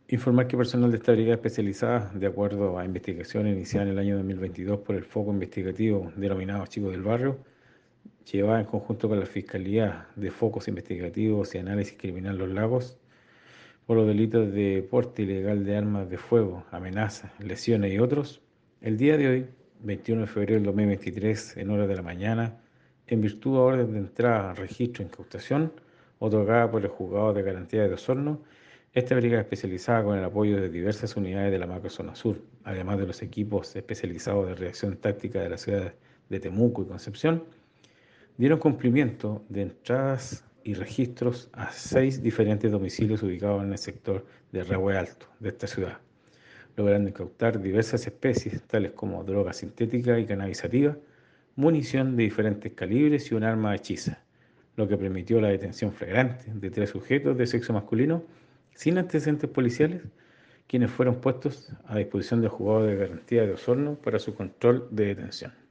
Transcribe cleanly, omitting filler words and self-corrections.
Informar que personal de esta brigada especializada, de acuerdo a investigación iniciada en el año 2022 por el Foco Investigativo denominado Chicos del Barrio, llevaba en conjunto con la Fiscalía de Focos Investigativos y Análisis Criminal Los Lagos por los delitos de porte ilegal de armas de fuego, amenazas, lesiones y otros, el día de hoy, 21 de febrero del 2023, en horas de la mañana, en virtud de orden de entrada, registro e incautación, otorgada por el Juzgado de Garantía de Osorno, esta brigada especializada con el apoyo de diversas unidades de la macrozona sur, además de los equipos especializados de reacción táctica de la ciudad de Temuco y Concepción, dieron cumplimiento de entradas y registros a 6 diferentes domicilios ubicados en el sector de Rehue Alto de esta ciudad, logrando incautar diversas especies, tales como droga sintética y cannabisativa, munición de diferentes calibres y un arma hechiza, lo que permitió la detención flagrante de 3 sujetos de sexo masculino sin antecedentes policiales, quienes fueron puestos a disposición del juzgado de garantía de Osorno para su control de detención.